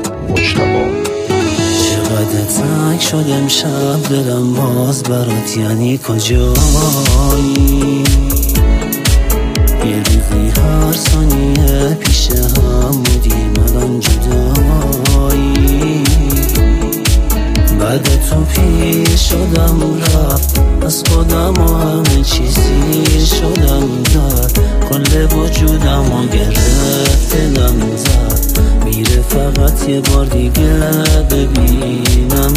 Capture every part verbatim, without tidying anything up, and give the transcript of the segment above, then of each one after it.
مجتبی. چقدر تنگ شد امشب دلم باز برات، یعنی کجایی؟ یه روزی هر ثانیه پیش هم بودیم، الان جدایی. بعد تو پیر شدم رفت از خودم و همه چیزی شدم داد، کل وجودم و گرفت دلم زد، میره فقط یه بار دیگه ببینم.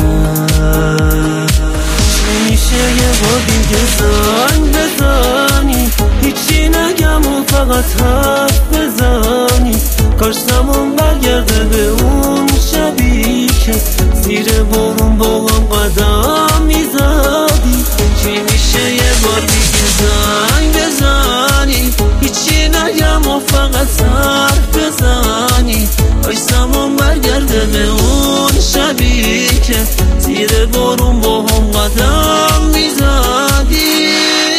میشه یه بار دیگه زنگ بزنی، هیچی نگم و فقط حرف بزنی، کاش زمان برگرده به اون شبی که زیر بارون با هم قدم میزدی. چی میشه یه بار دیگه زنگ بزنی، هیچی نگم و فقط حرف بزنی، کاش زمان برگرده به اون شبی که زیر بارون با هم قدم میزدی.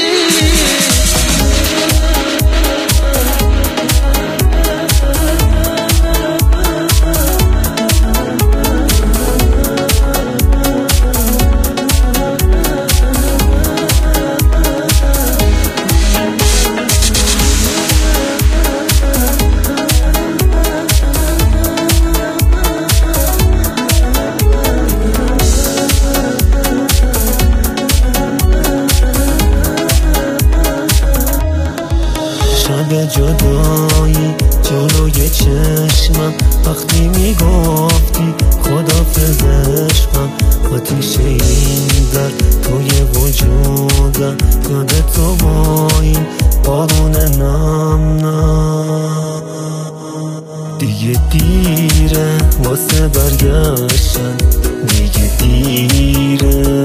شب جدایی جلوی چشمم، وقتی میگفتی خدافظ عشقم، آتیش این درد توی وجودم، یاد تو با این بارون نم نم. دیگه دیره واسه برگشتن، دیگه دیره،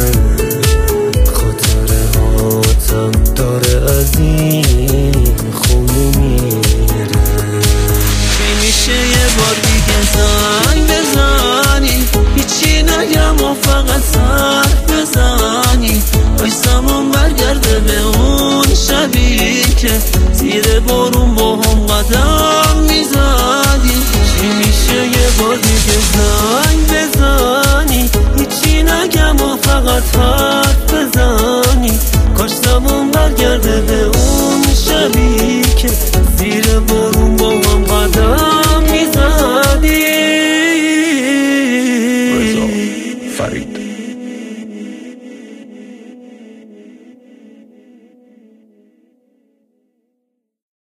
خاطره هاتم داره از این خونه میره. چی میشه یه بار دیگه زنگ بزنی، هیچی نگم و فقط حرف بزنی، کاش زمان برگرده به اون شبی که زیر بارون با هم قدم میزدی. چی میشه یه بار دیگه زنگ بزنی، هیچی نگم و فقط حرف بزنی، کاش زمان برگرده به اون شبی که زیر بارون با هم قدم میزدی. رضا فرید.